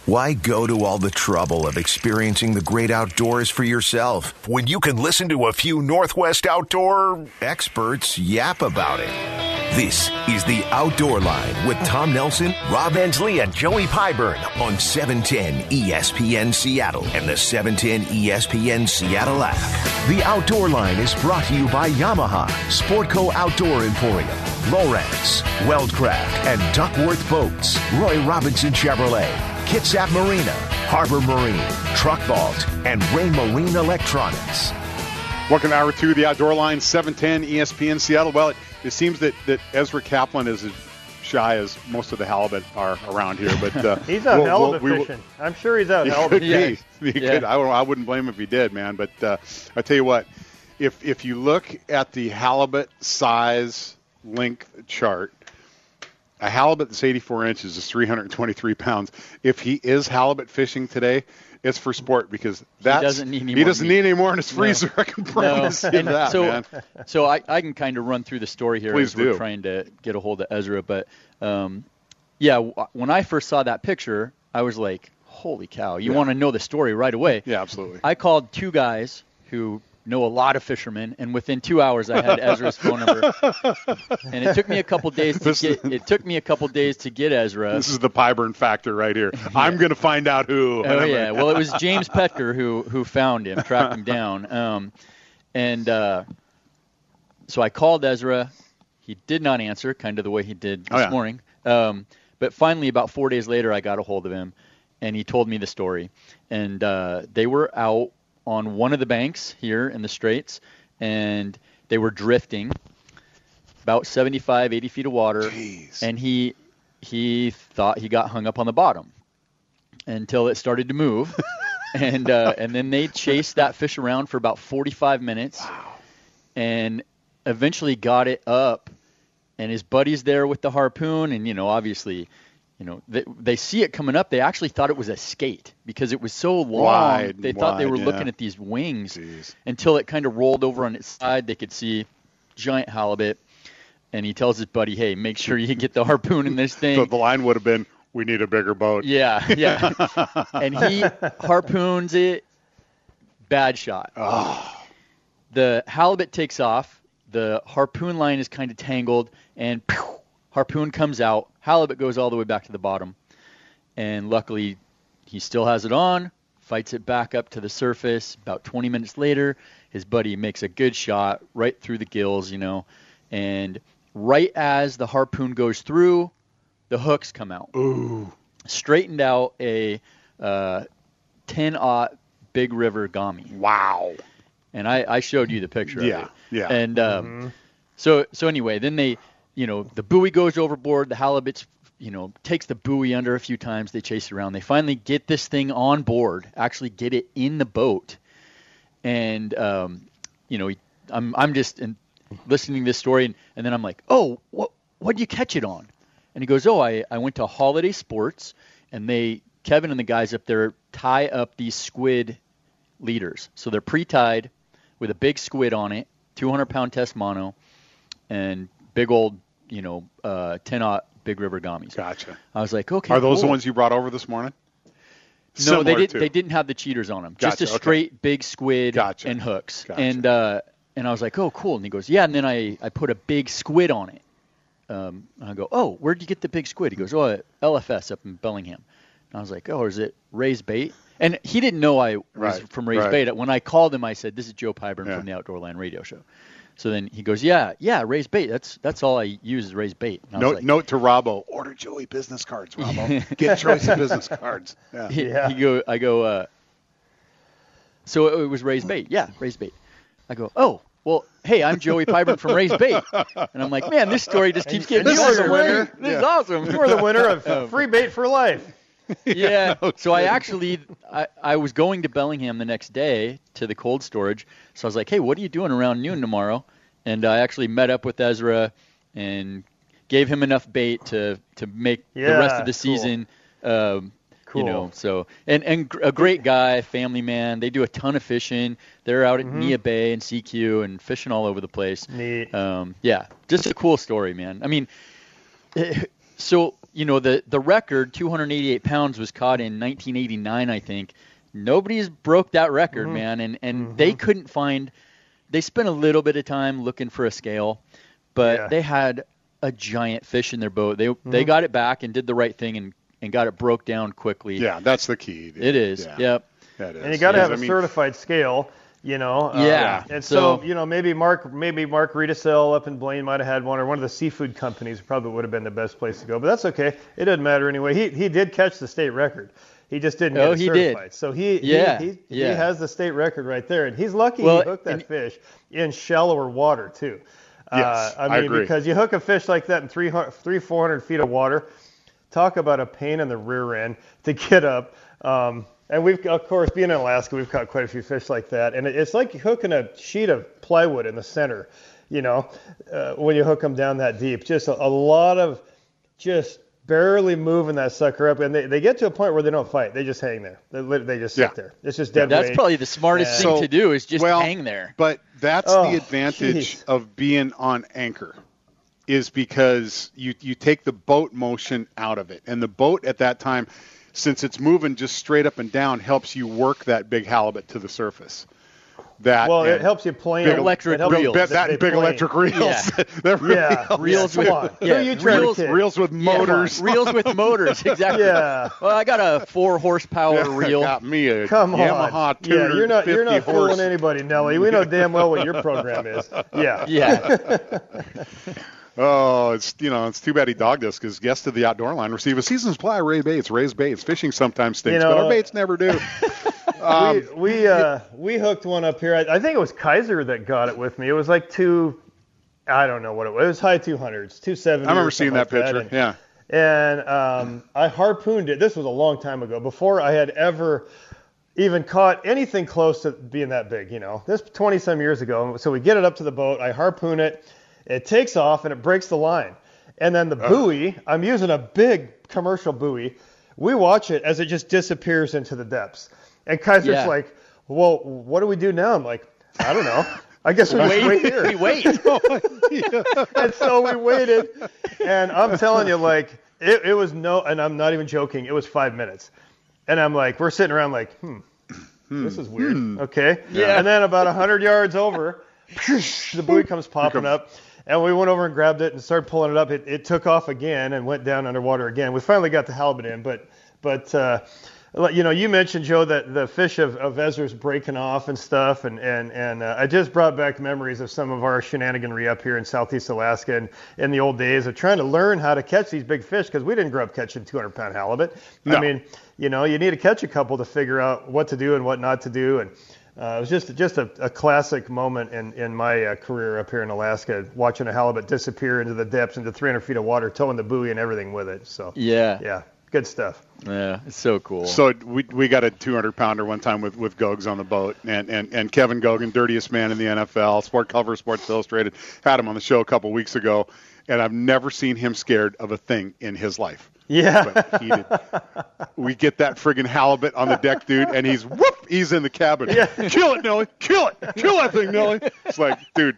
Why go to all the trouble of experiencing the great outdoors for yourself when you can listen to a few Northwest outdoor experts yap about it? This is The Outdoor Line with Tom Nelson, Rob Ensley, and Joey Pyburn on 710 ESPN Seattle and the 710 ESPN Seattle app. The Outdoor Line is brought to you by Yamaha, Sportco Outdoor Emporium, Lowrance, Weldcraft, and Duckworth Boats, Roy Robinson Chevrolet, Kitsap Marina, Harbor Marine, Truck Vault, and Rain Marine Electronics. Welcome to Hour 2 of the Outdoor Line, 710 ESPN Seattle. Well, it seems that Ezra Kaplan is as shy as most of the halibut are around here. But he's out halibut fishing. I'm sure he's out halibut fishing. He could. I wouldn't blame him if he did, man. But I tell you what, if you look at the halibut size length chart, a halibut that's 84 inches is 323 pounds. If he is halibut fishing today, it's for sport because he doesn't need any more in his freezer. No. I can promise you that, man. So I can kind of run through the story here Please as we're trying to get a hold of Ezra. But, when I first saw that picture, I was like, holy cow, you want to know the story right away. Yeah, absolutely. I called two guys who know a lot of fishermen, and within 2 hours I had Ezra's phone number. And it took me a couple days to get Ezra. This is the Pyburn factor right here. Yeah. I'm going to find out who. Oh yeah. Well, it was James Petker who found him, tracked him down. So I called Ezra. He did not answer, kind of the way he did this morning. But finally, about 4 days later, I got a hold of him, and he told me the story. And they were out on one of the banks here in the Straits, and they were drifting about 75, 80 feet of water. Jeez. And he thought he got hung up on the bottom until it started to move. and then they chased that fish around for about 45 minutes. Wow. And eventually got it up, and his buddy's there with the harpoon, and, obviously, they see it coming up. They actually thought it was a skate because it was so long. They thought they were looking at these wings. Jeez. Until it kind of rolled over on its side. They could see giant halibut. And he tells his buddy, hey, make sure you get the harpoon in this thing. So the line would have been, we need a bigger boat. Yeah. And he harpoons it. Bad shot. Oh. The halibut takes off. The harpoon line is kind of tangled. And harpoon comes out. Halibut goes all the way back to the bottom. And luckily, he still has it on, fights it back up to the surface. About 20 minutes later, his buddy makes a good shot right through the gills, And right as the harpoon goes through, the hooks come out. Ooh. Straightened out a 10-aught Big River Gami. Wow. And I showed you the picture of it. Yeah. And so anyway, then they... the buoy goes overboard. The halibut, takes the buoy under a few times. They chase it around. They finally get this thing on board, actually get it in the boat. And, I'm just listening to this story, and then I'm like, oh, what'd you catch it on? And he goes, I went to Holiday Sports, and Kevin and the guys up there tie up these squid leaders. So they're pre-tied with a big squid on it, 200-pound test mono, and big old, 10-aught Big River Gummies. Gotcha. I was like, okay. Are those the ones you brought over this morning? No, they didn't have the cheaters on them. Gotcha, just a straight big squid and hooks. Gotcha. And I was like, oh, cool. And he goes, yeah. And then I put a big squid on it. I go, oh, where'd you get the big squid? He goes, oh, at LFS up in Bellingham. And I was like, oh, is it Raised Bait? And he didn't know I was from Raised Bait. When I called him, I said, this is Joe Pyburn from the Outdoor Line radio show. So then he goes, yeah, Raised Bait. That's all I use is Raised Bait. Note to Robbo, order Joey business cards, Robbo. Get Joyce business cards. Yeah. So it was Raised Bait. Yeah, Raised Bait. I go, oh, well, hey, I'm Joey Pyburn from Raised Bait. And I'm like, man, this story just keeps getting better. This is awesome. You're the winner of free bait for life. Yeah. So I was going to Bellingham the next day to the cold storage. So I was like, hey, what are you doing around noon tomorrow? And I actually met up with Ezra and gave him enough bait to make the rest of the season. Cool. So and a great guy, family man. They do a ton of fishing. They're out at Nia Bay and CQ and fishing all over the place. Neat. Just a cool story, man. I mean, So, the record, 288 pounds, was caught in 1989, I think. Nobody's broke that record, man. And they couldn't they spent a little bit of time looking for a scale, but they had a giant fish in their boat. They got it back and did the right thing and got it broke down quickly. Yeah, that's the key. It is. Yeah. Yep. That is. And you got to have a certified scale. And so maybe Mark Riedesel up in Blaine might have had one, or one of the seafood companies probably would have been the best place to go. But that's okay. It doesn't matter anyway. He did catch the state record. He just didn't get it certified. Did. So he has the state record right there, and he's lucky he hooked that fish in shallower water too. Yes, I agree. Because you hook a fish like that in 400 feet of water, talk about a pain in the rear end to get up. And we've, of course, being in Alaska, we've caught quite a few fish like that. And it's like hooking a sheet of plywood in the center, when you hook them down that deep. Just a lot of just barely moving that sucker up. And they get to a point where they don't fight. They just hang there. They just sit there. It's just dead weight. That's probably the smartest thing to do, is just hang there. But that's the advantage of being on anchor, is because you take the boat motion out of it. And the boat at that time, since it's moving just straight up and down, helps you work that big halibut to the surface. It helps you plane. Big electric reels. Big electric reels. Reels. Come on. Reels with motors. Reels with motors, exactly. Yeah. Well, I got a 4-horsepower reel. Got me a Come Yamaha on. 250 you're not horse. fooling anybody, Nelly. We know damn well what your program is. Yeah. Yeah. Oh, it's too bad he dogged us, because guests of the Outdoor Line receive a season's supply of Ray baits. Ray's baits. Fishing sometimes stinks, but our baits never do. We hooked one up here. I think it was Kaiser that got it with me. It was like I don't know what it was. It was high 200s, 270. I remember seeing that picture. And I harpooned it. This was a long time ago, before I had ever even caught anything close to being that big. This 20-some years ago. So we get it up to the boat. I harpoon it. It takes off and it breaks the line. And then the buoy, I'm using a big commercial buoy. We watch it as it just disappears into the depths. And Kaiser's like, well, what do we do now? I'm like, I don't know. I guess we just wait here. We wait. And so we waited. And I'm telling you, it was and I'm not even joking, it was 5 minutes. And I'm like, we're sitting around like, this is weird. Okay. Yeah. And then about 100 yards over, the buoy comes popping up. And we went over and grabbed it and started pulling it up. It took off again and went down underwater again. We finally got the halibut in, but you mentioned, Joe, that the fish of Ezra's breaking off and stuff, and I just brought back memories of some of our shenaniganry up here in Southeast Alaska and in the old days of trying to learn how to catch these big fish, because we didn't grow up catching 200-pound halibut. No. I mean, you need to catch a couple to figure out what to do and what not to do, and it was just a classic moment in my career up here in Alaska, watching a halibut disappear into the depths, into 300 feet of water, towing the buoy and everything with it. So yeah, good stuff. Yeah, it's so cool. So we got a 200-pounder one time with Gogs on the boat, and Kevin Gogan, dirtiest man in the NFL, sport cover, Sports Illustrated, had him on the show a couple weeks ago, and I've never seen him scared of a thing in his life. Yeah. But he did. We get that friggin' halibut on the deck, dude, and he's in the cabin. Yeah. Kill it, Nelly. Kill it. Kill that thing, Nelly. It's like, dude,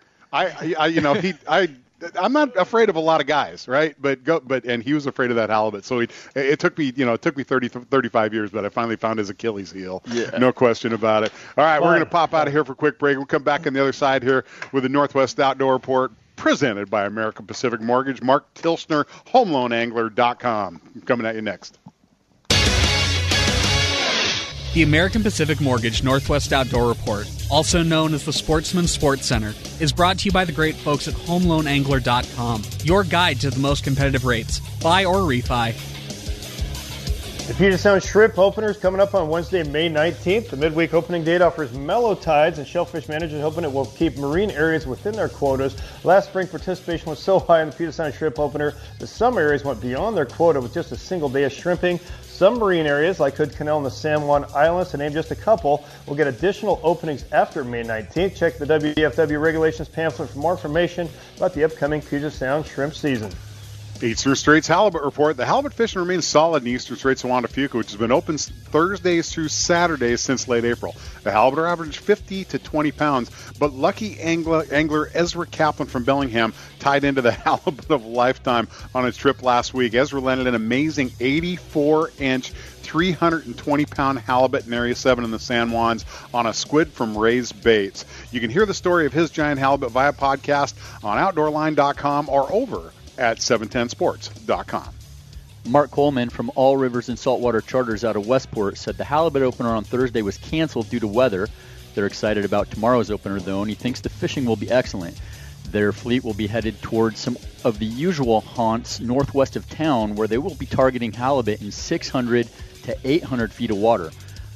I'm not afraid of a lot of guys, right? And he was afraid of that halibut. So it took me 35 years, but I finally found his Achilles heel. Yeah. No question about it. All right, we're going to pop out of here for a quick break. We'll come back on the other side here with the Northwest Outdoor Report, presented by American Pacific Mortgage. Mark Tilschner, HomeLoanAngler.com. Coming at you next. The American Pacific Mortgage Northwest Outdoor Report, also known as the Sportsman Sports Center, is brought to you by the great folks at HomeLoanAngler.com, your guide to the most competitive rates. Buy or refi. The Puget Sound Shrimp Opener is coming up on Wednesday, May 19th. The midweek opening date offers mellow tides, and shellfish managers hoping it will keep marine areas within their quotas. Last spring, participation was so high in the Puget Sound Shrimp Opener that some areas went beyond their quota with just a single day of shrimping. Some marine areas, like Hood Canal and the San Juan Islands, to name just a couple, will get additional openings after May 19th. Check the WFW regulations pamphlet for more information about the upcoming Puget Sound shrimp season. Eastern Straits Halibut Report. The halibut fishing remains solid in the Eastern Straits of Juan de Fuca, which has been open Thursdays through Saturdays since late April. The halibut are averaged 50 to 20 pounds, but lucky angler Ezra Kaplan from Bellingham tied into the halibut of a lifetime on his trip last week. Ezra landed an amazing 84-inch, 320-pound halibut in Area 7 in the San Juans on a squid from Ray's Baits. You can hear the story of his giant halibut via podcast on OutdoorLine.com or over at 710sports.com. Mark Coleman from All Rivers and Saltwater Charters out of Westport said the halibut opener on Thursday was canceled due to weather. They're excited about tomorrow's opener, though, and he thinks the fishing will be excellent. Their fleet will be headed towards some of the usual haunts northwest of town, where they will be targeting halibut in 600 to 800 feet of water.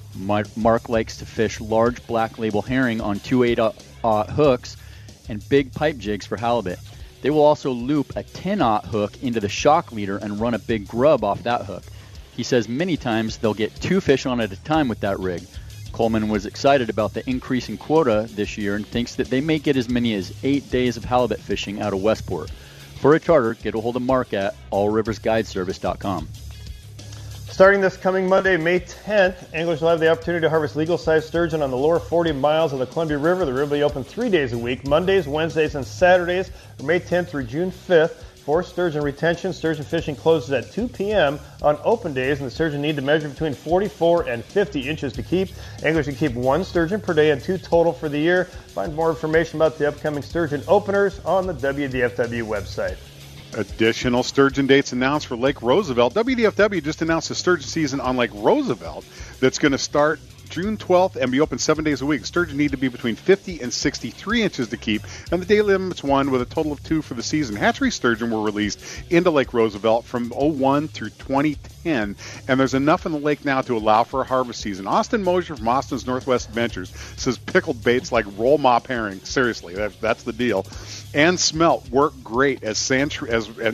Mark likes to fish large black label herring on 2/8 hooks and big pipe jigs for halibut. They will also loop a 10/0 hook into the shock leader and run a big grub off that hook. He says many times they'll get 2 fish on at a time with that rig. Coleman was excited about the increase in quota this year and thinks that they may get as many as 8 days of halibut fishing out of Westport. For a charter, get a hold of Mark at allriversguideservice.com. Starting this coming Monday, May 10th, anglers will have the opportunity to harvest legal-sized sturgeon on the lower 40 miles of the Columbia River. The river will be open 3 days a week, Mondays, Wednesdays, and Saturdays, from May 10th through June 5th. For sturgeon retention, sturgeon fishing closes at 2 p.m. on open days, and the sturgeon need to measure between 44 and 50 inches to keep. Anglers can keep 1 sturgeon per day and 2 total for the year. Find more information about the upcoming sturgeon openers on the WDFW website. Additional sturgeon dates announced for Lake Roosevelt. WDFW just announced a sturgeon season on Lake Roosevelt that's going to start June 12th and be open 7 days a week. Sturgeon need to be between 50 and 63 inches to keep, and the day limit's 1 with a total of 2 for the season. Hatchery sturgeon were released into Lake Roosevelt from 2001 through 2010, and there's enough in the lake now to allow for a harvest season. Austin Mosier from Austin's Northwest Adventures says pickled baits like roll mop herring, seriously, that's the deal, and smelt work great as sand shrimp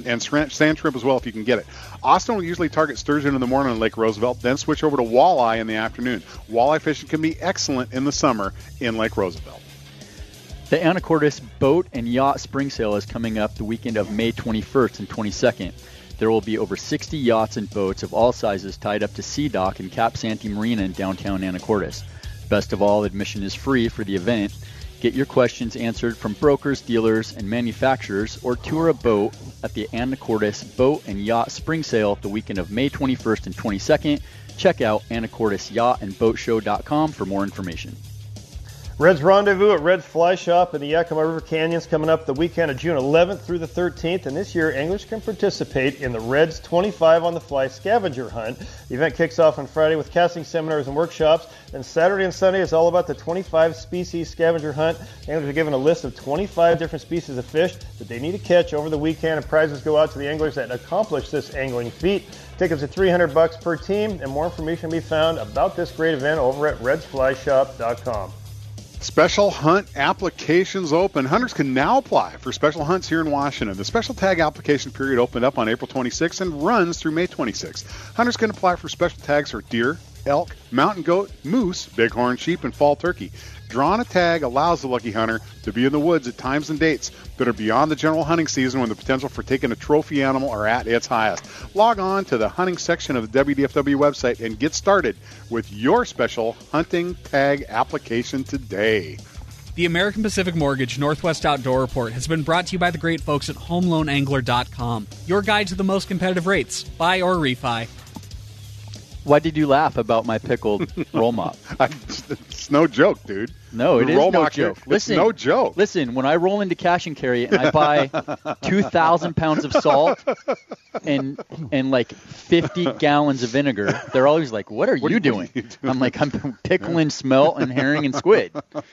as well if you can get it. Austin will usually target sturgeon in the morning on Lake Roosevelt, then switch over to walleye in the afternoon. Walleye fishing can be excellent in the summer in Lake Roosevelt. The Anacortes Boat and Yacht Spring Sale is coming up the weekend of May 21st and 22nd. There will be over 60 yachts and boats of all sizes tied up to Sea Dock in Cap Santee Marina in downtown Anacortes. Best of all, admission is free for the event. Get your questions answered from brokers, dealers, and manufacturers, or tour a boat at the Anacortes Boat and Yacht Spring Sale the weekend of May 21st and 22nd. Check out AnacortesYachtandBoatShow.com for more information. Red's Rendezvous at Red's Fly Shop in the Yakima River Canyons coming up the weekend of June 11th through the 13th, and this year anglers can participate in the Red's 25 on the Fly scavenger hunt. The event kicks off on Friday with casting seminars and workshops, then Saturday and Sunday is all about the 25 species scavenger hunt. Anglers are given a list of 25 different species of fish that they need to catch over the weekend, and prizes go out to the anglers that accomplish this angling feat. Tickets are $300 per team, and more information can be found about this great event over at redsflyshop.com. Special hunt applications open. Hunters can now apply for special hunts here in Washington. The special tag application period opened up on April 26th and runs through May 26th. Hunters can apply for special tags for deer, elk, mountain goat, moose, bighorn sheep, and fall turkey. Drawing a tag allows the lucky hunter to be in the woods at times and dates that are beyond the general hunting season when the potential for taking a trophy animal are at its highest. Log on to the hunting section of the WDFW website and get started with your special hunting tag application today. The American Pacific Mortgage Northwest Outdoor Report has been brought to you by the great folks at HomeLoanAngler.com, your guide to the most competitive rates, buy or refi. Why did you laugh about my pickled roll mop? It's no joke, dude. No, it is no joke. Listen, no joke. Listen, when I roll into Cash and Carry and I buy 2,000 pounds of salt and like 50 gallons of vinegar, they're always like, "What are you doing?" I'm like, "I'm pickling smelt and herring and squid."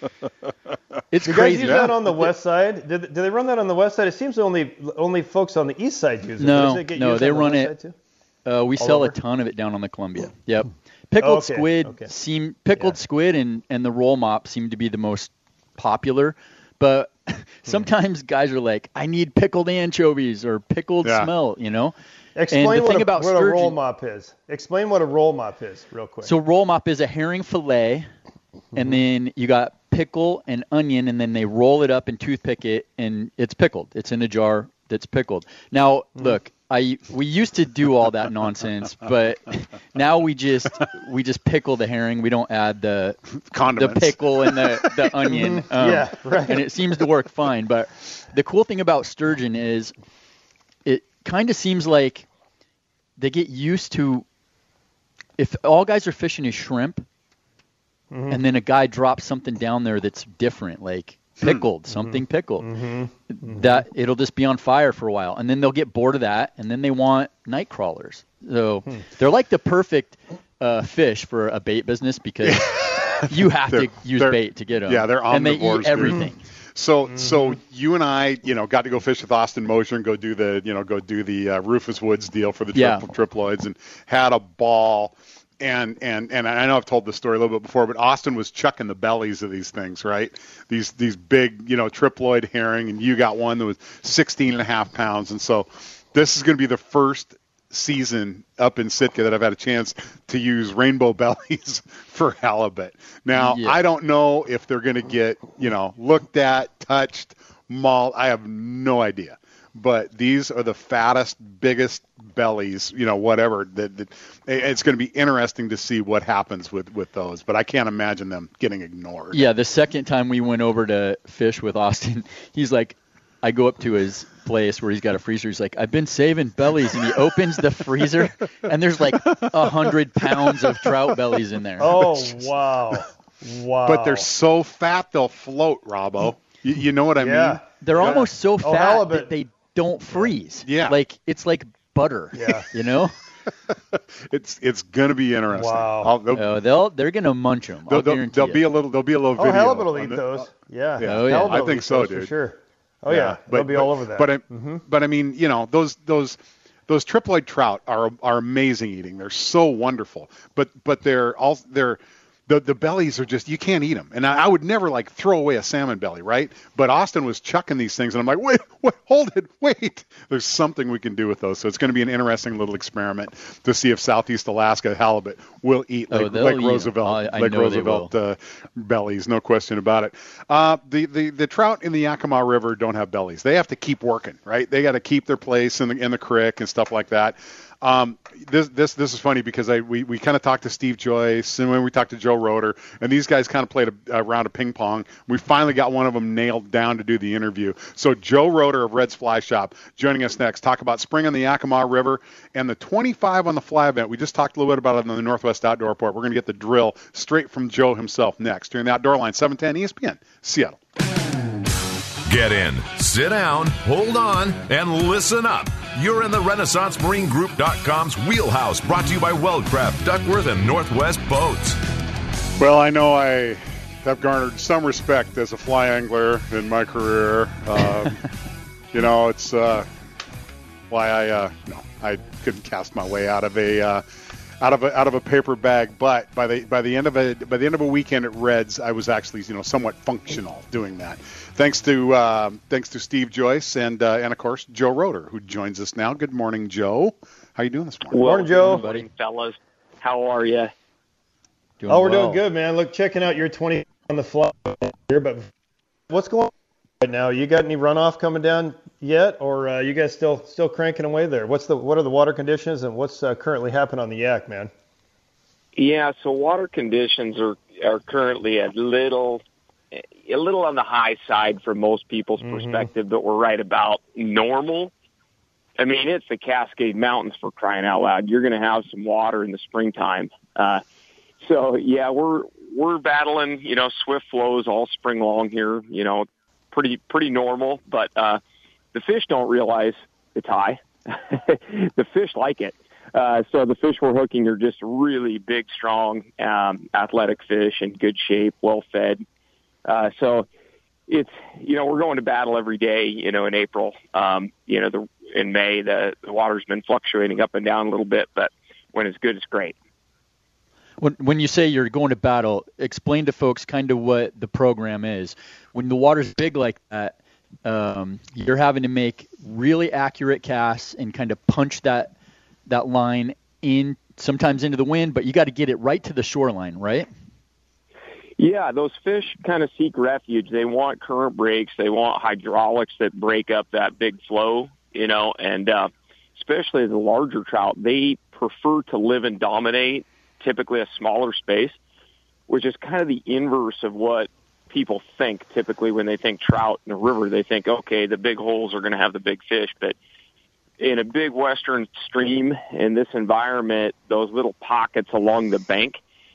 It's you crazy. Guys use that on the west side? Do they run that on the west side? It seems only folks on the east side use it. No, they run it. We sell a ton of it down on the Columbia. Yep. Pickled squid squid and the roll mop seem to be the most popular, but sometimes guys are like, I need pickled anchovies or pickled smelt, you know. Explain what a roll mop is. Explain what a roll mop is real quick. So roll mop is a herring fillet, and then you got pickle and onion, and then they roll it up and toothpick it, and it's pickled. It's in a jar that's pickled. Now, look, we used to do all that nonsense, but now we just pickle the herring. We don't add the condiments, the pickle and the onion. Yeah, right. And it seems to work fine. But the cool thing about sturgeon is it kind of seems like they get used to, if all guys are fishing is shrimp, and then a guy drops something down there that's different, like pickled, something pickled, that it'll just be on fire for a while, and then they'll get bored of that, and then they want night crawlers. So they're like the perfect fish for a bait business, because you have to use bait to get them. Yeah, they're omnivores. And they eat everything. So you and I, got to go fish with Austin Mosher and go do the Rufus Woods deal for the triploids, and had a ball. And I know I've told this story a little bit before, but Austin was chucking the bellies of these things, right? These big, triploid herring, and you got one that was 16.5 pounds. And so this is going to be the first season up in Sitka that I've had a chance to use rainbow bellies for halibut. Now, I don't know if they're going to get, looked at, touched, mauled. I have no idea. But these are the fattest, biggest bellies, whatever. It's going to be interesting to see what happens with those. But I can't imagine them getting ignored. Yeah, the second time we went over to fish with Austin, he's like, I go up to his place where he's got a freezer. He's like, I've been saving bellies. And he opens the freezer, and there's like 100 pounds of trout bellies in there. Oh, wow. Wow. But they're so fat they'll float, Robbo. You know what I mean? They're almost so fat that they don't freeze. Yeah. Like, it's like butter. Yeah. It's gonna be interesting. Wow. They're gonna munch them. There'll be a little video. Halibut will eat those. Yeah. Oh yeah. I think so, dude. For sure. Oh yeah. They'll be all over that. But I mean, those triploid trout are amazing eating. They're so wonderful. But the bellies are just, you can't eat them. And I would never throw away a salmon belly, right? But Austin was chucking these things, and I'm like, wait, hold it, wait. There's something we can do with those. So it's going to be an interesting little experiment to see if Southeast Alaska halibut will eat Roosevelt bellies, no question about it. The trout in the Yakima River don't have bellies. They have to keep working, right? They got to keep their place in the creek and stuff like that. This is funny because we kind of talked to Steve Joyce, and when we talked to Joe Roeder, and these guys kind of played a round of ping pong. We finally got one of them nailed down to do the interview. So Joe Roeder of Red's Fly Shop joining us next. Talk about spring on the Yakima River and the 25 on the fly event. We just talked a little bit about it on the Northwest Outdoor Report. We're going to get the drill straight from Joe himself next during the Outdoor Line, 710 ESPN, Seattle. Get in, sit down, hold on, and listen up. You're in the RenaissanceMarineGroup.com's wheelhouse, brought to you by Weldcraft, Duckworth, and Northwest Boats. Well, I know I have garnered some respect as a fly angler in my career. It's why I couldn't cast my way out of a paper bag. But by the end of a weekend at Reds, I was actually somewhat functional doing that. Thanks to Steve Joyce and of course Joe Roeder, who joins us now. Good morning, Joe. How you doing this morning? Morning, Joe. Good morning, fellas. How are you? We're doing good, man. Look, checking out your 20 on the fly here, but what's going on right now? You got any runoff coming down yet, or you guys still cranking away there? What are the water conditions, and what's currently happening on the Yak, man? Yeah, so water conditions are currently a little on the high side from most people's perspective, but we're right about normal. I mean, it's the Cascade Mountains, for crying out loud. You're going to have some water in the springtime. So yeah, we're battling, swift flows all spring long here, pretty normal, but the fish don't realize it's high. The fish like it. So the fish we're hooking are just really big, strong, athletic fish in good shape, well fed. So it's, we're going to battle every day, in April. In May, the water's been fluctuating up and down a little bit, but when it's good, it's great. When you say you're going to battle, explain to folks kind of what the program is. When the water's big like that, you're having to make really accurate casts and kind of punch that line in, sometimes into the wind, but you got to get it right to the shoreline, right? Yeah, those fish kind of seek refuge. They want current breaks. They want hydraulics that break up that big flow, and especially the larger trout, they prefer to live and dominate typically a smaller space, which is kind of the inverse of what people think typically when they think trout in a river. They think, okay, the big holes are going to have the big fish, but in a big western stream in this environment, those little pockets along the bank,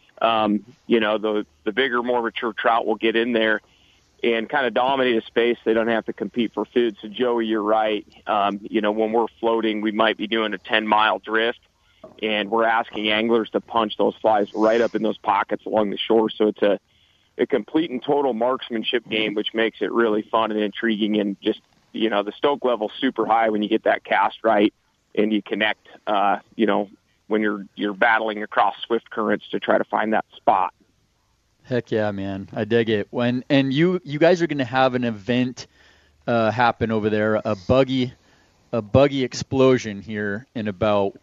the bigger, more mature trout will get in there and kind of dominate a space. They don't have to compete for food. So, Joey, you're right. When we're floating, we might be doing a 10-mile drift, and we're asking anglers to punch those flies right up in those pockets along the shore. So it's a complete and total marksmanship game, which makes it really fun and intriguing. And just, the stoke level's super high when you get that cast right and you connect, when you're battling across swift currents to try to find that spot. Heck yeah, man. I dig it. And you guys are going to have an event happen over there, a buggy explosion here in about,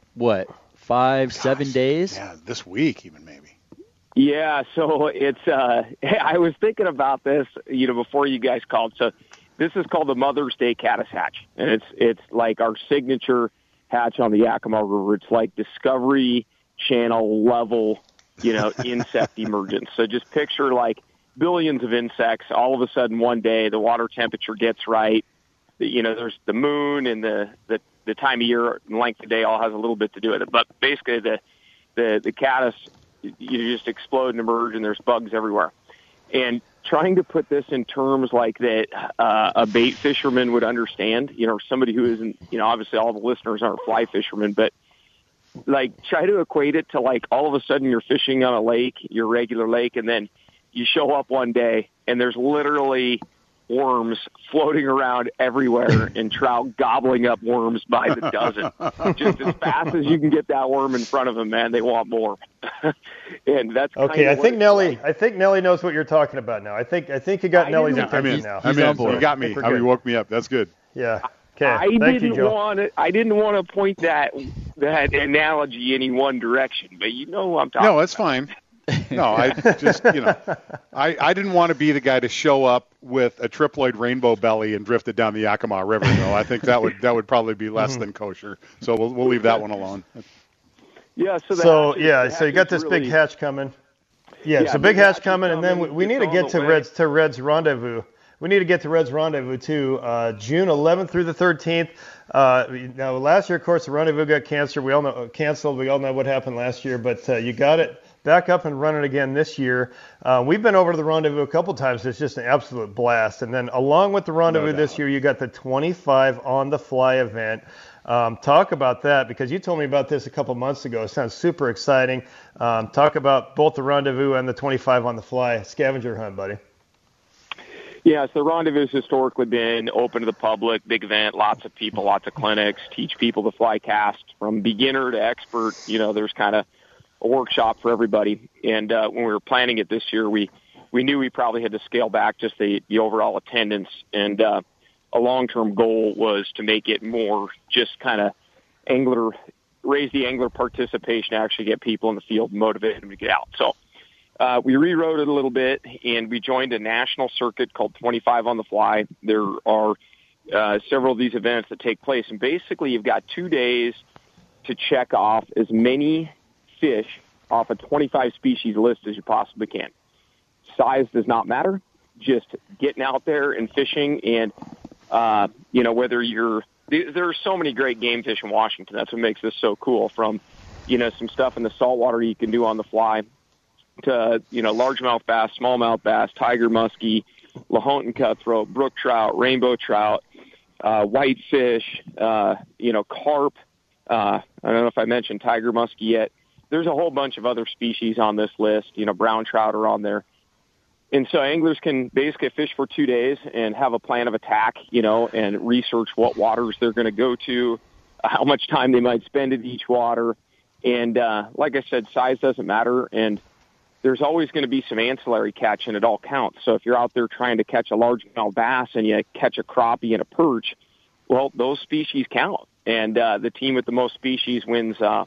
7 days? Yeah, this week even maybe. Yeah, so it's I was thinking about this, before you guys called. So this is called the Mother's Day Caddis Hatch, and it's like our signature hatch on the Yakima River. It's like Discovery Channel level, insect emergence. So just picture like billions of insects. All of a sudden one day the water temperature gets right. There's the moon and the time of year and length of day all has a little bit to do with it. But basically the caddis, you just explode and emerge, and there's bugs everywhere. And trying to put this in terms like that a bait fisherman would understand, somebody who isn't, obviously all the listeners aren't fly fishermen, but like try to equate it to like all of a sudden you're fishing on a lake, your regular lake, and then you show up one day and there's literally worms floating around everywhere and trout gobbling up worms by the dozen. Just as fast as you can get that worm in front of them, man, they want more. And that's okay. I think Nelly knows what you're talking about now. I think you got Nelly's attention now. He's on board. You got me. You woke me up. That's good. Yeah. Okay. I didn't want to point that analogy any one direction, but you know who I'm talking about. No, that's fine. No, I just, I didn't want to be the guy to show up with a triploid rainbow belly and drift it down the Yakima River, though. I think that would probably be less than kosher. So we'll leave that one alone. Yeah. So you got this big hatch coming. Yeah. So big hatch coming, and then we need to get to Red's Rendezvous. We need to get to Red's Rendezvous too, June 11th through the 13th. Now, last year, of course, the Rendezvous got canceled. We all know what happened last year, but you got it back up and running again this year. We've been over to the Rendezvous a couple times. It's just an absolute blast. And then along with the Rendezvous this year, you got the 25 on the fly event. Talk about that, because you told me about this a couple months ago. It sounds super exciting. Talk about both the Rendezvous and the 25 on the fly scavenger hunt, buddy. Yeah, so the Rendezvous has historically been open to the public, big event, lots of people, lots of clinics, teach people to fly cast from beginner to expert. There's kind of a workshop for everybody. And when we were planning it this year, we knew we probably had to scale back just the overall attendance. And a long-term goal was to make it more just kind of raise the angler participation, actually get people in the field, motivate them to get out. So we rewrote it a little bit, and we joined a national circuit called 25 on the Fly. There are several of these events that take place, and basically you've got 2 days to check off as many fish off a 25 species list as you possibly can. Size does not matter. Just getting out there and fishing, and whether there are so many great game fish in Washington. That's what makes this so cool. From some stuff in the saltwater you can do on the fly, to largemouth bass, smallmouth bass, tiger muskie, Lahontan cutthroat, brook trout, rainbow trout, whitefish, carp. I don't know if I mentioned tiger muskie yet. There's a whole bunch of other species on this list. Brown trout are on there. And so anglers can basically fish for 2 days and have a plan of attack, and research what waters they're going to go to, how much time they might spend at each water. And like I said, size doesn't matter. And there's always going to be some ancillary catch, and it all counts. So if you're out there trying to catch a largemouth bass and you catch a crappie and a perch, well, those species count. And the team with the most species wins a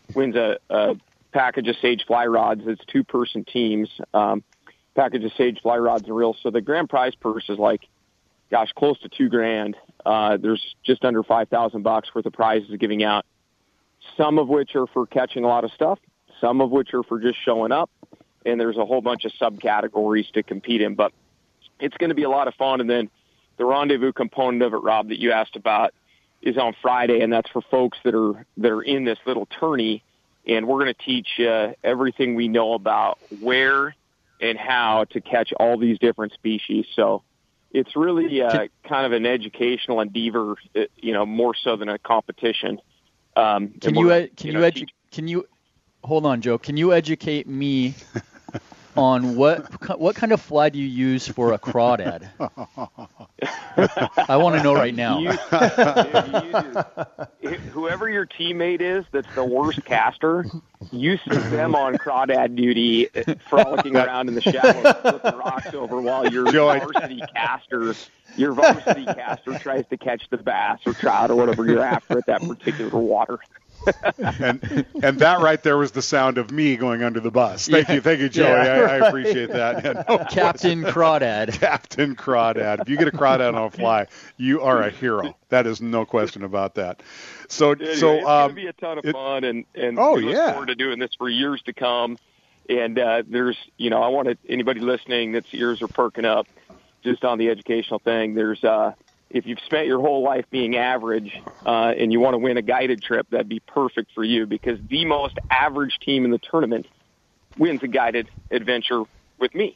package of Sage fly rods. It's 2-person teams, package of Sage fly rods and reels. So the grand prize purse is close to $2,000. There's just under $5,000 worth of prizes giving out, some of which are for catching a lot of stuff, some of which are for just showing up, and there's a whole bunch of subcategories to compete in. But it's going to be a lot of fun. And then the rendezvous component of it, Rob, that you asked about is on Friday, and that's for folks that are in this little tourney. And we're going to teach everything we know about where and how to catch all these different species. So it's really kind of an educational endeavor, more so than a competition. Can you hold on, Joe? Can you educate me on what kind of fly do you use for a crawdad? I want to know right now. Whoever your teammate is that's the worst caster, you sit them on crawdad duty, frolicking around in the shallows, flipping rocks over while your varsity caster tries to catch the bass or trout or whatever you're after at that particular water. and that right there was the sound of me going under the bus. Thank you, Joey. Yeah, I appreciate that. Yeah, no Captain Crawdad. Captain Crawdad. If you get a crawdad on a fly, you are a hero. That is no question about that. So it's going to be a ton of fun, and we look forward to doing this for years to come. And there's, I want anybody listening that's ears are perking up just on the educational thing. There's if you've spent your whole life being average and you want to win a guided trip, that'd be perfect for you, because the most average team in the tournament wins a guided adventure with me.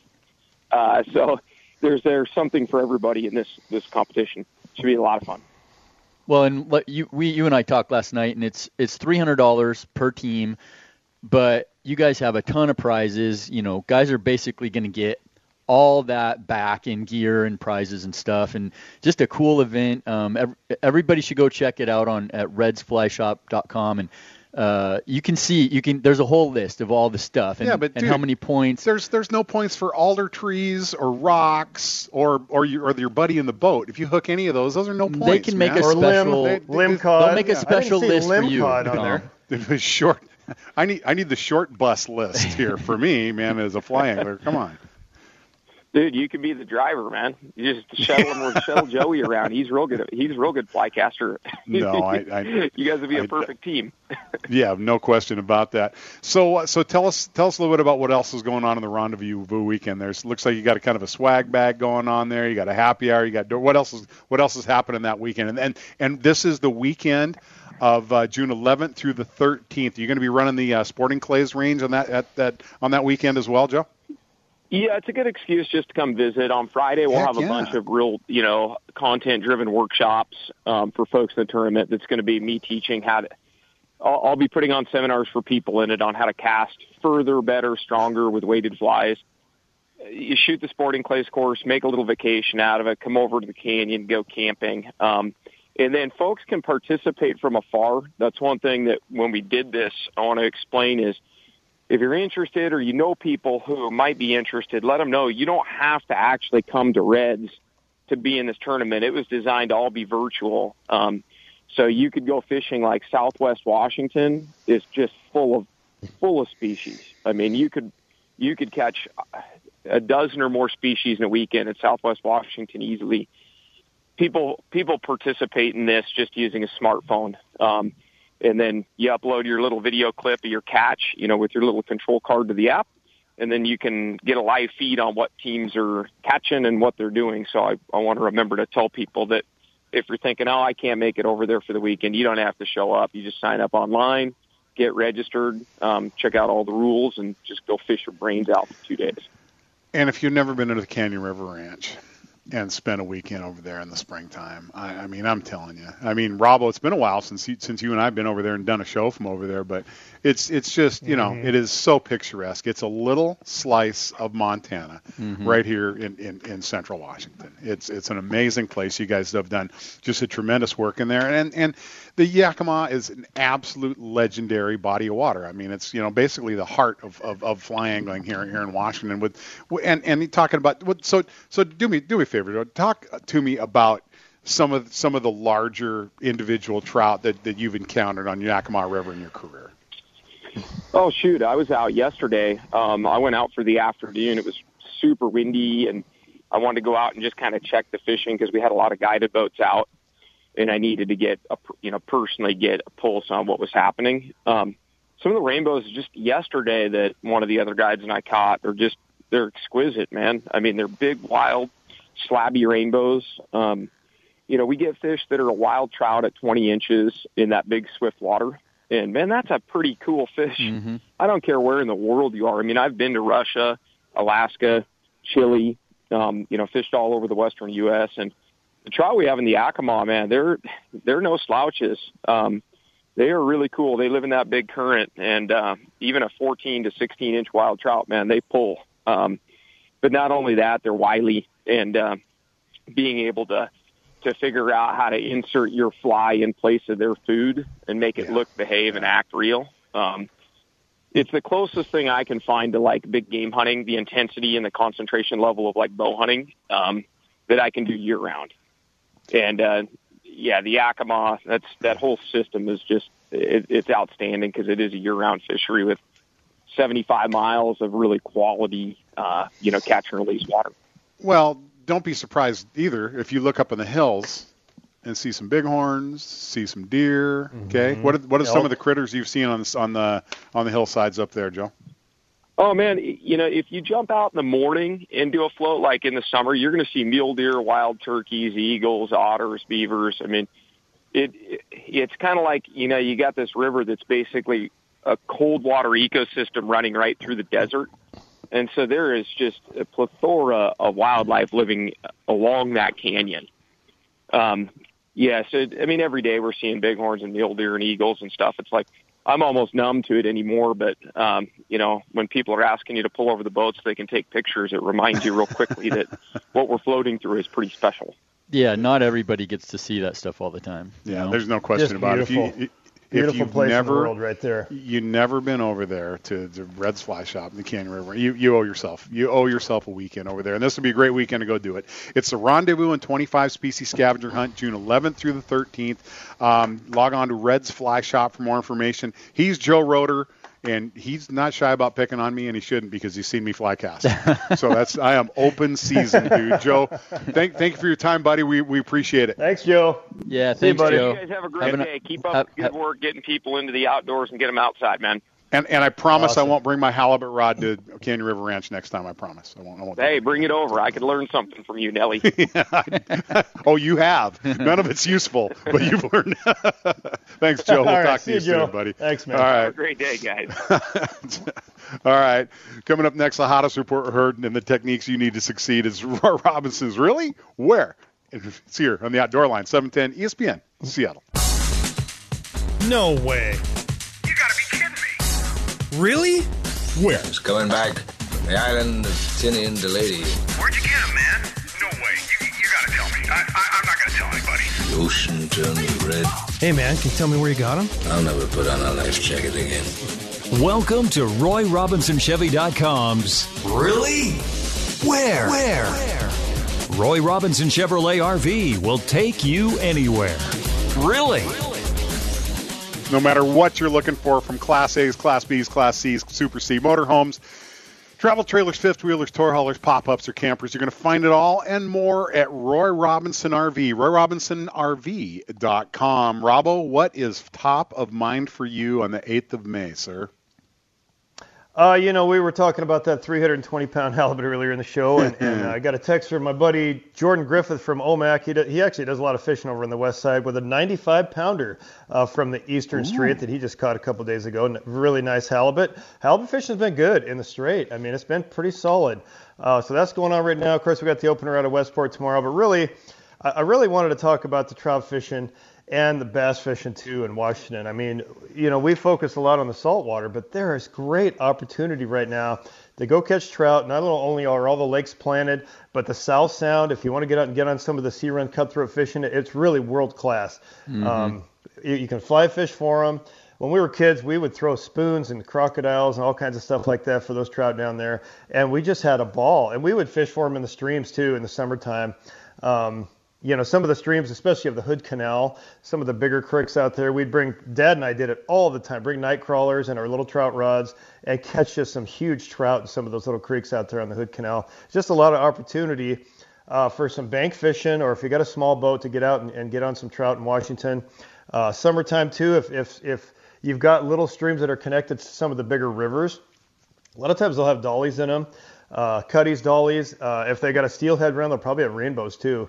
So there's something for everybody in this competition. Should be a lot of fun. Well, and you and I talked last night, and it's $300 per team, but you guys have a ton of prizes. Guys are basically going to get all that back in gear and prizes and stuff, and just a cool event. Everybody should go check it out at redsflyshop.com, and you can see there's a whole list of all the stuff and, but and how many points. There's no points for alder trees or rocks or your buddy in the boat. If you hook any of those are no points. They can make a special limb cod. They'll make a special list for you. On there. It was short. I need the short bus list here for me, man, as a fly angler. Come on. Dude, you can be the driver, man. You just shuttle Joey around. He's real good. He's a real good fly caster. No, you guys would be a perfect team. Yeah, no question about that. So tell us a little bit about what else is going on in the Rendezvous weekend. Looks like you got a kind of a swag bag going on there. You got a happy hour. You got what else is happening that weekend? And this is the weekend of June 11th through the 13th. You're going to be running the Sporting Clays range on that weekend as well, Joe? Yeah, it's a good excuse just to come visit. On Friday, we'll have a bunch of real, content-driven workshops for folks in the tournament. That's going to be me teaching how to – I'll be putting on seminars for people in it on how to cast further, better, stronger with weighted flies. You shoot the Sporting Clays course, make a little vacation out of it, come over to the canyon, go camping. And then folks can participate from afar. That's one thing that when we did this, I want to explain is, if you're interested or people who might be interested, let them know. You don't have to actually come to Reds to be in this tournament. It was designed to all be virtual. So you could go fishing like Southwest Washington is just full of species. I mean, you could catch a dozen or more species in a weekend at Southwest Washington easily. People participate in this just using a smartphone. And then you upload your little video clip of your catch, with your little control card to the app. And then you can get a live feed on what teams are catching and what they're doing. So I want to remember to tell people that if you're thinking, I can't make it over there for the weekend, you don't have to show up. You just sign up online, get registered, check out all the rules, and just go fish your brains out for 2 days. And if you've never been to the Canyon River Ranch and spent a weekend over there in the springtime, I mean, I'm telling you. I mean, Robbo, it's been a while since you and I have been over there and done a show from over there, but it's just, it is so picturesque. It's a little slice of Montana right here in central Washington. It's an amazing place. You guys have done just a tremendous work in there. And the Yakima is an absolute legendary body of water. I mean, it's, basically the heart of fly angling here in Washington and talking about, so do me a favor, talk to me about some of the larger individual trout that you've encountered on Yakima River in your career. Oh, shoot. I was out yesterday. I went out for the afternoon. It was super windy, and I wanted to go out and just kind of check the fishing because we had a lot of guided boats out. and I needed to personally get a pulse on what was happening. Some of the rainbows just yesterday that one of the other guides and I caught they're exquisite, man. I mean, they're big, wild, slabby rainbows. We get fish that are a wild trout at 20 inches in that big swift water. And, man, that's a pretty cool fish. Mm-hmm. I don't care where in the world you are. I mean, I've been to Russia, Alaska, Chile, fished all over the western U.S., and the trout we have in the Yakima, man, they're no slouches. They are really cool. They live in that big current, and even a 14 to 16-inch wild trout, man, they pull. But not only that, they're wily, and being able to figure out how to insert your fly in place of their food and make it look, behave, and act real. It's the closest thing I can find to like big game hunting, the intensity and the concentration level of like bow hunting that I can do year round. And the Yakima, that whole system is just it's outstanding because it is a year round fishery with 75 miles of really quality, catch and release water. Well, don't be surprised either if you look up in the hills and see some bighorns, see some deer. Okay, what are some of the critters you've seen on the hillsides up there, Joe? Oh man, if you jump out in the morning and do a float like in the summer, you're going to see mule deer, wild turkeys, eagles, otters, beavers. I mean, it's kind of like you got this river that's basically a cold water ecosystem running right through the desert. And so there is just a plethora of wildlife living along that canyon. Every day we're seeing bighorns and mule deer and eagles and stuff. It's like I'm almost numb to it anymore. But, when people are asking you to pull over the boat so they can take pictures, it reminds you real quickly that what we're floating through is pretty special. Yeah, not everybody gets to see that stuff all the time. Yeah, there's no question just about beautiful. it. Beautiful place in the world right there. You've never been over there to the Red's Fly Shop in the Canyon River. You owe yourself a weekend over there, and this would be a great weekend to go do it. It's the Rendezvous and 25 Species Scavenger Hunt, June 11th through the 13th. Log on to Red's Fly Shop for more information. He's Joe Roeder, and he's not shy about picking on me, and he shouldn't because he's seen me fly cast. So I am open season, dude. Joe, thank you for your time, buddy. We appreciate it. Thanks, Joe. Yeah, thanks, buddy. You guys have a great day. Keep up the good work getting people into the outdoors and get them outside, man. And I promise I won't bring my halibut rod to Canyon River Ranch next time. I promise. I won't. Hey, bring it over. I could learn something from you, Nelly. Oh, you have. None of it's useful, but you've learned. Thanks, Joe. We'll talk to you soon, buddy. Thanks, man. All right. Have a great day, guys. All right. Coming up next, the hottest report heard and the techniques you need to succeed is Roy Robinson's. Really? Where? It's here on the Outdoor Line, 710 ESPN, Seattle. No way. You gotta be kidding me. Really? Where? Just coming back from the island of Tinian to Lady. Where'd you get him, man? No way. You gotta tell me. I'm not gonna tell anybody. The ocean turned red. Hey, man, can you tell me where you got him? I'll never put on a life jacket again. Welcome to RoyRobinsonChevy.com's Really? Where? Roy Robinson Chevrolet RV will take you anywhere. Really? No matter what you're looking for, from Class A's, Class B's, Class C's, Super C, motorhomes, travel trailers, fifth wheelers, tour haulers, pop-ups, or campers, you're going to find it all and more at Roy Robinson RV, RoyRobinsonRV.com. Robbo, what is top of mind for you on the 8th of May, sir? We were talking about that 320-pound halibut earlier in the show, and I got a text from my buddy Jordan Griffith from OMAC. He actually does a lot of fishing over on the west side with a 95-pounder from the Eastern Strait that he just caught a couple days ago. Really nice halibut. Halibut fishing has been good in the Strait. I mean, it's been pretty solid. So that's going on right now. Of course, we got the opener out of Westport tomorrow, but really, I really wanted to talk about the trout fishing and the bass fishing too in Washington. I mean, we focus a lot on the saltwater, but there is great opportunity right now to go catch trout. Not only are all the lakes planted, but the South Sound, if you want to get out and get on some of the sea run cutthroat fishing, it's really world class. Mm-hmm. You can fly fish for them. When we were kids, we would throw spoons and crocodiles and all kinds of stuff like that for those trout down there. And we just had a ball. And we would fish for them in the streams too in the summertime. Some of the streams, especially of the Hood Canal, some of the bigger creeks out there, Dad and I did it all the time, bring night crawlers and our little trout rods and catch just some huge trout in some of those little creeks out there on the Hood Canal. Just a lot of opportunity. for some bank fishing, or if you got a small boat to get out and get on some trout in Washington. Summertime too, if you've got little streams that are connected to some of the bigger rivers, a lot of times they'll have dollies in them, cutties, dollies. If they got a steelhead run, they'll probably have rainbows too.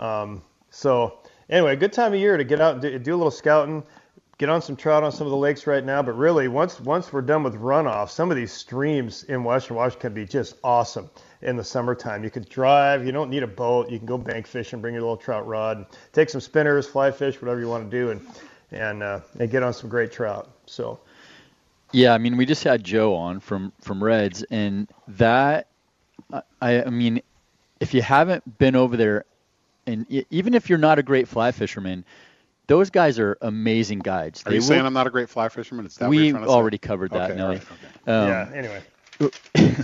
So anyway, good time of year to get out and do a little scouting, get on some trout on some of the lakes right now. But really, once we're done with runoff, some of these streams in Western Washington can be just awesome in the summertime. You could drive, you don't need a boat, you can go bank fishing, bring your little trout rod, and take some spinners, fly fish, whatever you want to do, and get on some great trout. So yeah, I mean, we just had Joe on from Reds, and that I mean, if you haven't been over there, and even if you're not a great fly fisherman, those guys are amazing guides. Are you saying I'm not a great fly fisherman? It's that we already covered that, okay, Nelly. Right, okay. Anyway.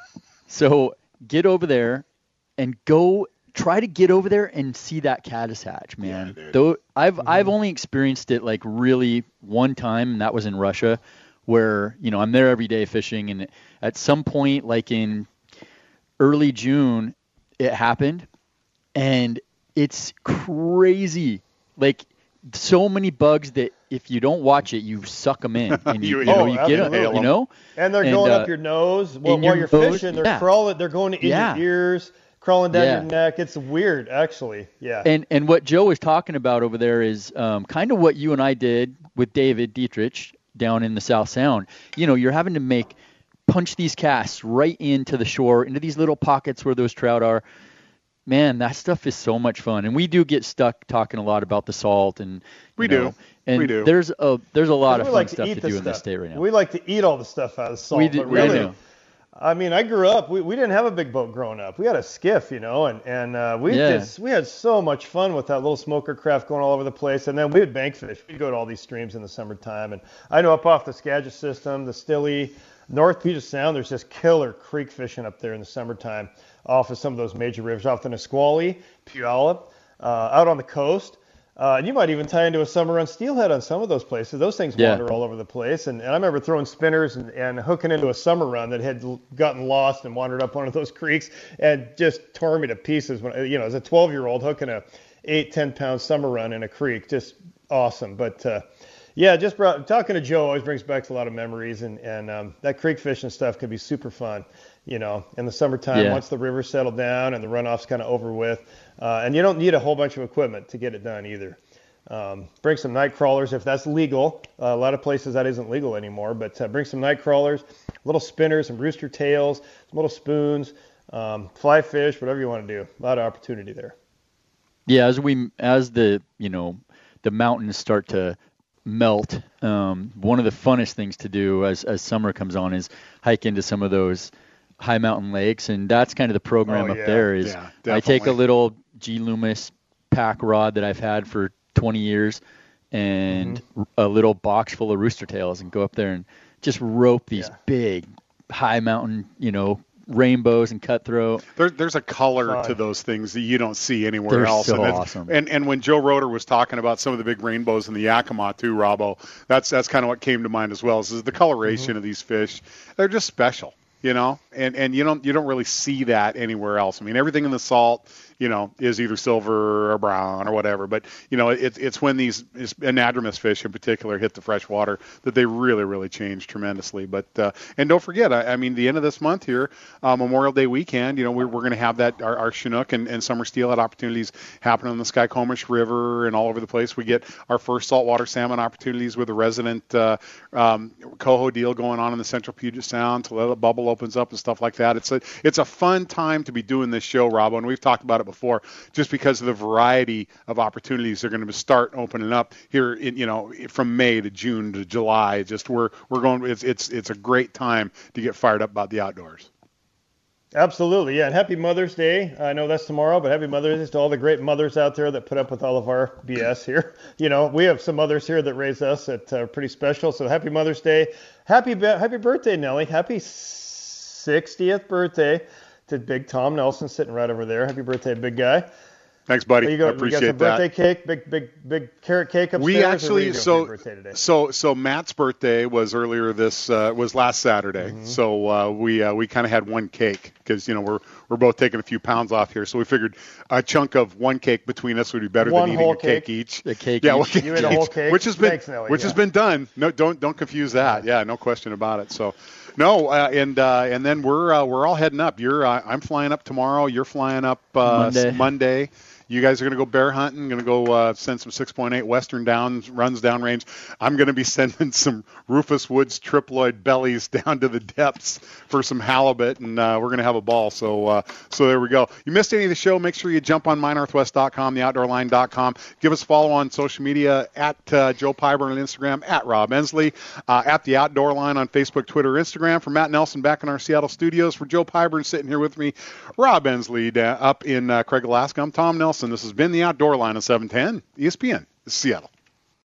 So get over there and try to get over there and see that caddis hatch, man. Yeah, though I've only experienced it like really one time, and that was in Russia, where I'm there every day fishing, and at some point, like in early June, it happened, and it's crazy. Like so many bugs that if you don't watch it, you suck them in, and you get them, And they're going up your nose while you're fishing. They're crawling. They're going in your ears, crawling down your neck. It's weird, actually. Yeah. And what Joe was talking about over there is kind of what you and I did with David Dietrich down in the South Sound. You're having to punch these casts right into the shore, into these little pockets where those trout are. Man, that stuff is so much fun, and we do get stuck talking a lot about the salt, and we do. There's a lot of fun stuff to do in this state right now. We like to eat all the stuff out of the salt. We do, but really, I know. I mean, I grew up. We didn't have a big boat growing up. We had a skiff, and we had so much fun with that little smoker craft going all over the place. And then we would bank fish. We'd go to all these streams in the summertime, and I know up off the Skagit system, the Stille, North Puget Sound, there's just killer creek fishing up there in the summertime off of some of ththose major rivers, off the Nisqually, Puyallup, out on the coast. And you might even tie into a summer run steelhead on some of those places. Those things wander all over the place. And I remember throwing spinners and hooking into a summer run that had gotten lost and wandered up one of those creeks and just tore me to pieces. When as a 12-year-old hooking a 8-10 pound summer run in a creek, just awesome. But talking to Joe always brings back a lot of memories, and that creek fishing stuff can be super fun, in the summertime once the rivers settle down and the runoff's kind of over with. And you don't need a whole bunch of equipment to get it done either. Bring some night crawlers if that's legal. A lot of places that isn't legal anymore, but bring some night crawlers, little spinners, some rooster tails, some little spoons, fly fish, whatever you want to do. A lot of opportunity there. Yeah, as the mountains start to melt, one of the funnest things to do as summer comes on is hike into some of those high mountain lakes, and that's kind of the program up there. Is I take a little G. Loomis pack rod that I've had for 20 years and a little box full of rooster tails, and go up there and just rope these big high mountain, rainbows and cutthroat. There's a color to those things that you don't see anywhere else. So awesome. And when Joe Roeder was talking about some of the big rainbows in the Yakima too, Robbo, that's kind of what came to mind as well. Is the coloration of these fish. They're just special, and you don't really see that anywhere else. I mean, everything in the salt, is either silver or brown or whatever. But, it's when these anadromous fish in particular hit the fresh water that they really, really change tremendously. But and don't forget, I mean, the end of this month here, Memorial Day weekend, we're going to have that our Chinook and summer steelhead opportunities happening on the Skykomish River and all over the place. We get our first saltwater salmon opportunities with a resident coho deal going on in the Central Puget Sound till the bubble opens up and stuff like that. It's a fun time to be doing this show, Robbo, and we've talked about it before, just because of the variety of opportunities they're going to start opening up here in from May to June to July. Just we're going. It's a great time to get fired up about the outdoors. Absolutely, yeah. And happy Mother's Day. I know that's tomorrow, but happy Mother's Day to all the great mothers out there that put up with all of our BS here. We have some mothers here that raise us that are pretty special. So happy Mother's Day. Happy birthday, Nellie. Happy 60th birthday to Big Tom Nelson sitting right over there. Happy birthday, big guy. Thanks, buddy. There you go. I appreciate you got some that. birthday cake, big carrot cake upstairs. We actually for your birthday today? so Matt's birthday was was last Saturday. Mm-hmm. So we kind of had one cake because we're both taking a few pounds off here. So we figured a chunk of one cake between us would be better One than eating whole a cake cake? each. A cake Yeah, each. one cake You ate a whole each, cake? which has Thanks, Nelly, has been done. No, don't confuse that. Yeah, no question about it. So. No, and then we're all heading up. I'm flying up tomorrow. You're flying up Monday. You guys are going to go bear hunting. Going to go send some 6.8 Western runs downrange. I'm going to be sending some Rufus Woods triploid bellies down to the depths for some halibut, and we're going to have a ball. So there we go. You missed any of the show? Make sure you jump on mynorthwest.com, theoutdoorline.com. Give us a follow on social media at Joe Pyburn on Instagram, at Rob Ensley, at the Outdoor Line on Facebook, Twitter, Instagram. For Matt Nelson back in our Seattle studios, for Joe Pyburn sitting here with me, Rob Ensley up in Craig, Alaska. I'm Tom Nelson. This has been the Outdoor Line on 710 ESPN, Seattle.